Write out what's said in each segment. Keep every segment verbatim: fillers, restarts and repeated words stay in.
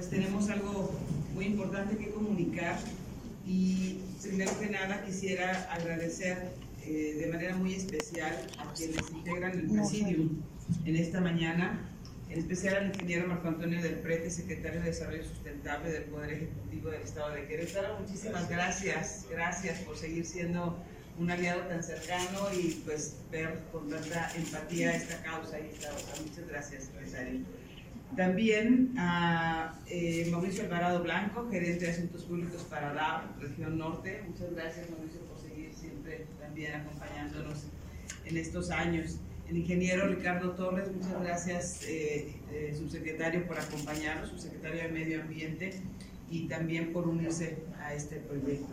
pues tenemos algo muy importante que comunicar y primero que nada quisiera agradecer eh, de manera muy especial a quienes integran el Presidium en esta mañana, en especial al ingeniero Marco Antonio del Prete, secretario de Desarrollo Sustentable del Poder Ejecutivo del Estado de Querétaro. Muchísimas gracias, gracias por seguir siendo un aliado tan cercano y pues ver con tanta empatía esta causa y esta otra. Muchas gracias, secretario. También a eh, Mauricio Alvarado Blanco, gerente de Asuntos Públicos para D A O, Región Norte. Muchas gracias, Mauricio, por seguir siempre también acompañándonos en estos años. El ingeniero Ricardo Torres, muchas gracias, eh, eh, subsecretario, por acompañarnos, subsecretario de Medio Ambiente, y también por unirse a este proyecto.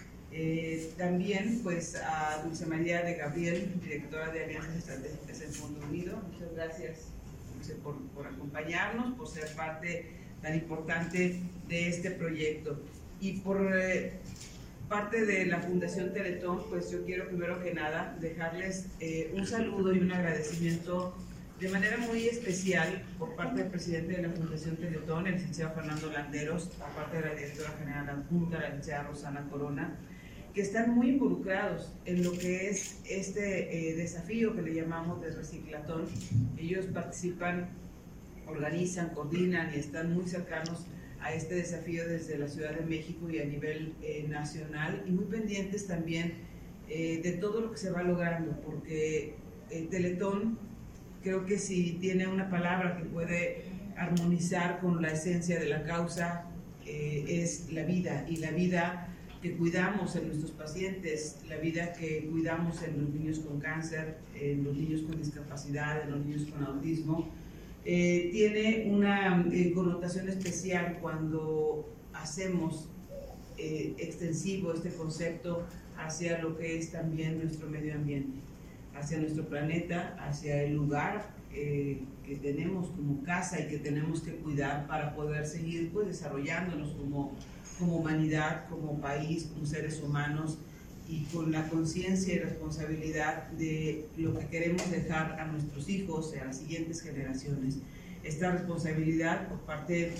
Eh, también pues a Dulce María de Gabriel, directora de Alianzas Estratégicas en Fondo Unido. Muchas gracias, Dulce, por, por acompañarnos, por ser parte tan importante de este proyecto. Y por eh, parte de la Fundación Teletón, pues yo quiero primero que nada dejarles eh, un saludo y un agradecimiento de manera muy especial por parte del presidente de la Fundación Teletón, el licenciado Fernando Landeros, por parte de la directora general adjunta, la licenciada Rosana Corona, que están muy involucrados en lo que es este eh, desafío que le llamamos de Reciclatón. Ellos participan, organizan, coordinan y están muy cercanos a este desafío desde la Ciudad de México y a nivel eh, nacional, y muy pendientes también eh, de todo lo que se va logrando, porque el Teletón creo que si tiene una palabra que puede armonizar con la esencia de la causa, eh, es la vida, y la vida que cuidamos en nuestros pacientes, la vida que cuidamos en los niños con cáncer, en los niños con discapacidad, en los niños con autismo. Eh, tiene una eh, connotación especial cuando hacemos eh, extensivo este concepto hacia lo que es también nuestro medio ambiente, hacia nuestro planeta, hacia el lugar eh, que tenemos como casa y que tenemos que cuidar para poder seguir pues, desarrollándonos como, como humanidad, como país, como seres humanos, y con la conciencia y responsabilidad de lo que queremos dejar a nuestros hijos, a las siguientes generaciones. Esta responsabilidad por parte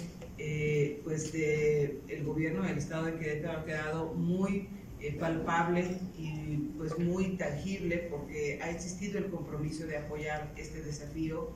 eh, pues de el gobierno del Estado de Querétaro ha quedado muy eh, palpable y pues muy tangible, porque ha existido el compromiso de apoyar este desafío,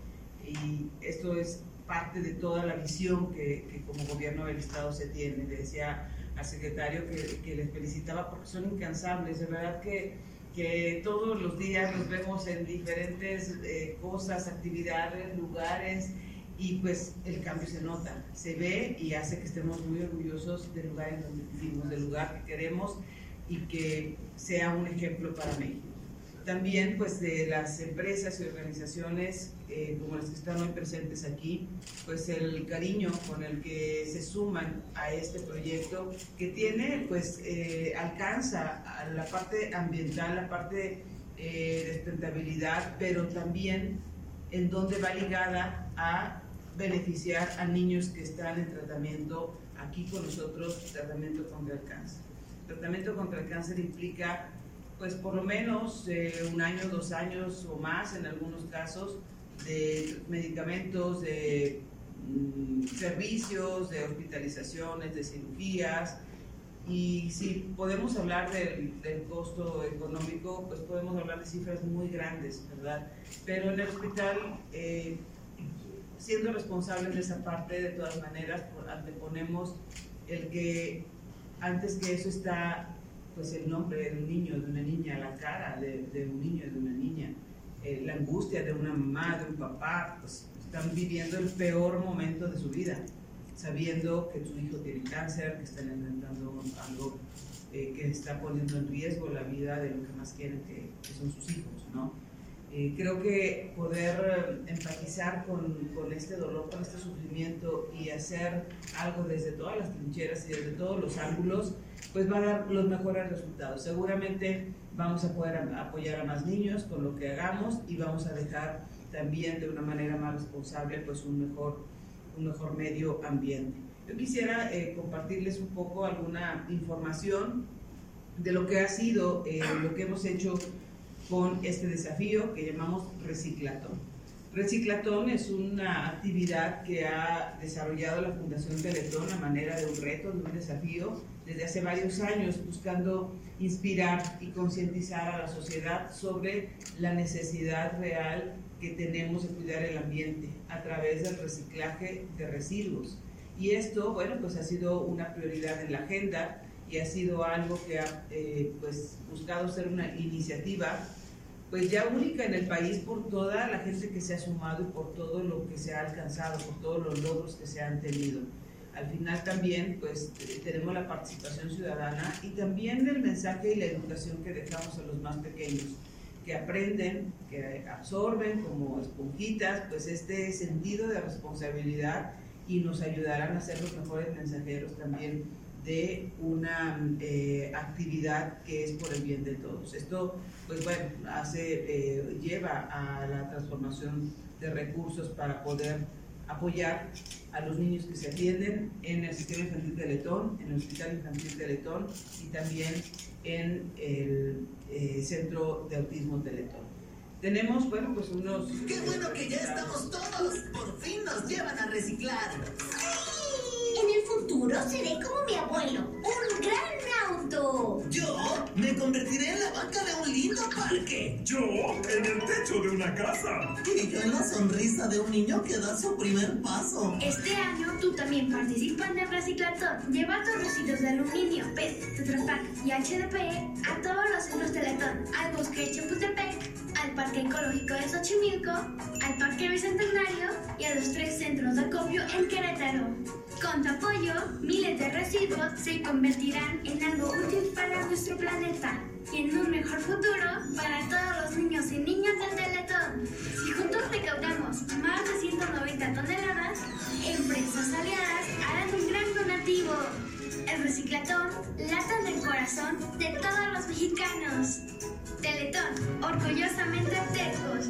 y esto es parte de toda la visión que, que como gobierno del Estado se tiene. Le decía al secretario que, que les felicitaba porque son incansables, de verdad que, que todos los días los vemos en diferentes eh, cosas, actividades, lugares, y pues el cambio se nota, se ve y hace que estemos muy orgullosos del lugar en donde vivimos, del lugar que queremos, y que sea un ejemplo para México. También pues de las empresas y organizaciones eh, como las que están hoy presentes aquí, pues el cariño con el que se suman a este proyecto, que tiene pues eh, alcanza a la parte ambiental, la parte eh, de sustentabilidad, pero también en donde va ligada a beneficiar a niños que están en tratamiento aquí con nosotros, tratamiento contra el cáncer. Tratamiento contra el cáncer implica pues por lo menos eh, un año, dos años o más en algunos casos, de medicamentos, de mm, servicios, de hospitalizaciones, de cirugías. Y si podemos hablar del, del costo económico, pues podemos hablar de cifras muy grandes, ¿verdad? Pero en el hospital, eh, siendo responsables de esa parte, de todas maneras, anteponemos el que antes que eso está pues el nombre de un niño, de una niña, la cara de, de un niño, de una niña, eh, la angustia de una mamá, de un papá, pues están viviendo el peor momento de su vida, sabiendo que su hijo tiene cáncer, que están enfrentando algo eh, que está poniendo en riesgo la vida de lo que más quieren, que, que son sus hijos, ¿no? Eh, creo que poder empatizar con, con este dolor, con este sufrimiento, y hacer algo desde todas las trincheras y desde todos los ángulos, pues va a dar los mejores resultados. Seguramente vamos a poder apoyar a más niños con lo que hagamos, y vamos a dejar también de una manera más responsable pues un mejor, un mejor medio ambiente. Yo quisiera eh, compartirles un poco alguna información de lo que ha sido, eh, lo que hemos hecho con este desafío que llamamos Reciclatón. Reciclatón es una actividad que ha desarrollado la Fundación Teletón a manera de un reto, de un desafío, desde hace varios años, buscando inspirar y concientizar a la sociedad sobre la necesidad real que tenemos de cuidar el ambiente a través del reciclaje de residuos. Y esto, bueno, pues ha sido una prioridad en la agenda y ha sido algo que ha eh, pues, buscado ser una iniciativa pues ya única en el país por toda la gente que se ha sumado y por todo lo que se ha alcanzado, por todos los logros que se han tenido. Al final también pues tenemos la participación ciudadana y también el mensaje y la educación que dejamos a los más pequeños, que aprenden, que absorben como esponjitas pues este sentido de responsabilidad y nos ayudarán a ser los mejores mensajeros también de una eh, actividad que es por el bien de todos. Esto, pues bueno, hace, eh, lleva a la transformación de recursos para poder apoyar a los niños que se atienden en el Sistema Infantil Teletón, en el Hospital Infantil Teletón y también en el eh, Centro de Autismo Teletón. Tenemos, bueno, pues unos... ¡Qué bueno que ya estamos todos! ¡Por fin nos llevan a reciclar! En el futuro seré como mi abuelo, un gran auto. Yo me convertiré en la banca de un lindo parque. Yo en el techo de una casa. Y yo en la sonrisa de un niño que da su primer paso. Este año tú también participas en el Reciclatón. Lleva tus residuos de aluminio, P E T, Tetra Pak y H D P E a todos los centros Teletón, al bosque de Chapultepec, al Parque Ecológico de Xochimilco, al Parque Bicentenario y a los tres centros de acopio en Querétaro. Con tu apoyo, miles de residuos se convertirán en algo útil para nuestro planeta y en un mejor futuro para todos los niños y niñas del Teletón. Si juntos recaudamos más de ciento noventa toneladas, empresas aliadas harán un gran donativo. El Reciclatón lata del corazón de todos los mexicanos. Teletón, orgullosamente tecos.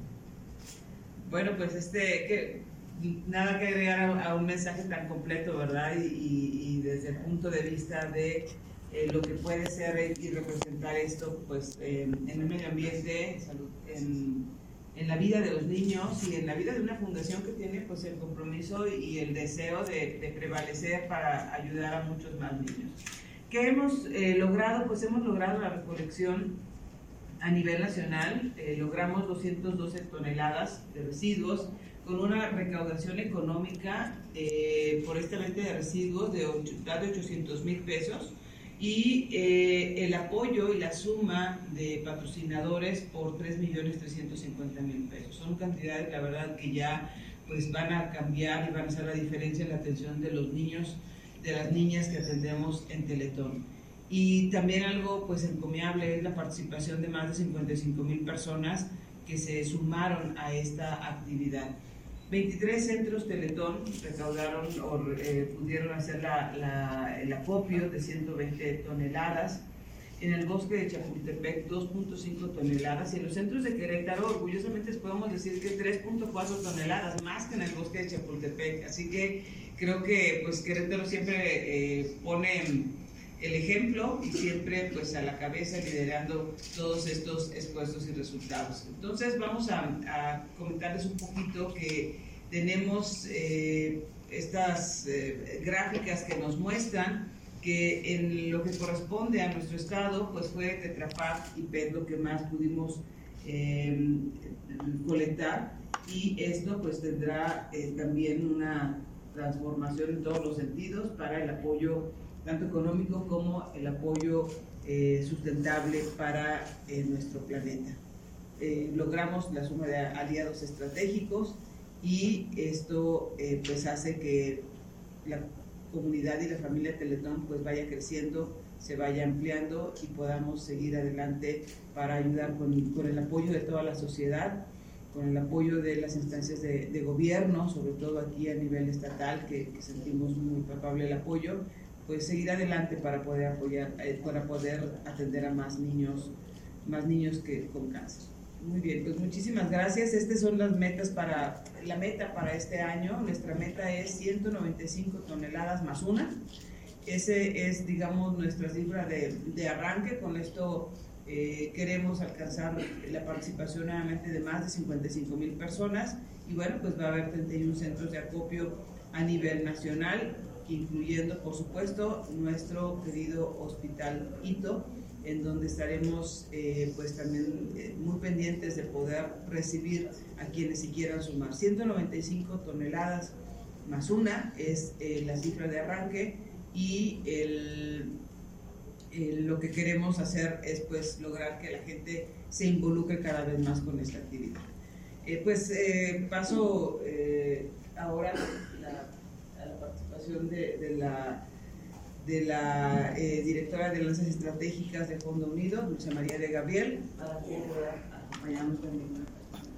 Bueno, pues este... que nada que agregar a, a un mensaje tan completo, ¿verdad? Y, y, y desde el punto de vista de eh, lo que puede ser y representar esto, pues eh, en el medio ambiente, salud, en, en la vida de los niños y en la vida de una fundación que tiene pues el compromiso y el deseo de, de prevalecer para ayudar a muchos más niños. ¿Qué hemos eh, logrado? Pues hemos logrado la recolección a nivel nacional, eh, logramos doscientas doce toneladas de residuos, con una recaudación económica eh, por esta venta de residuos de ochocientos mil pesos y eh, el apoyo y la suma de patrocinadores por tres millones trescientos cincuenta mil pesos. Son cantidades, la verdad, que ya pues, van a cambiar y van a hacer la diferencia en la atención de los niños, de las niñas que atendemos en Teletón. Y también algo pues, encomiable es la participación de más de cincuenta y cinco mil personas que se sumaron a esta actividad. veintitrés centros Teletón recaudaron o eh, pudieron hacer la, la, el acopio de ciento veinte toneladas. En el bosque de Chapultepec, dos punto cinco toneladas. Y en los centros de Querétaro, orgullosamente podemos decir que tres punto cuatro toneladas, más que en el bosque de Chapultepec. Así que creo que pues, Querétaro siempre eh, pone el ejemplo y siempre pues a la cabeza liderando todos estos esfuerzos y resultados. Entonces vamos a, a comentarles un poquito que tenemos eh, estas eh, gráficas que nos muestran que en lo que corresponde a nuestro estado pues fue Tetra Pak y P E T lo que más pudimos eh, colectar y esto pues tendrá eh, también una transformación en todos los sentidos para el apoyo tanto económico como el apoyo eh, sustentable para eh, nuestro planeta. Eh, logramos la suma de aliados estratégicos y esto eh, pues hace que la comunidad y la familia Teletón pues vaya creciendo, se vaya ampliando y podamos seguir adelante para ayudar con, con el apoyo de toda la sociedad, con el apoyo de las instancias de, de gobierno, sobre todo aquí a nivel estatal, que, que sentimos muy palpable el apoyo, pues seguir adelante para poder apoyar, eh, para poder atender a más niños, más niños que con cáncer. Muy bien, pues muchísimas gracias. Estas son las metas para, la meta para este año. Nuestra meta es ciento noventa y cinco toneladas más una. Ese es, digamos, nuestra cifra de, de arranque. Con esto Eh, queremos alcanzar la participación nuevamente de más de cincuenta y cinco mil personas y bueno, pues va a haber treinta y uno centros de acopio a nivel nacional, incluyendo por supuesto nuestro querido Hospital Ito, en donde estaremos eh, pues también eh, muy pendientes de poder recibir a quienes se quieran sumar. ciento noventa y cinco toneladas más una es eh, la cifra de arranque y el Eh, lo que queremos hacer es pues lograr que la gente se involucre cada vez más con esta actividad. Eh, pues eh, paso eh, ahora la, a la participación de, de la, de la eh, directora de Alianzas Estratégicas de Fondo Unido, Dulce María de Gabriel, para que pueda acompañarnos con ninguna persona.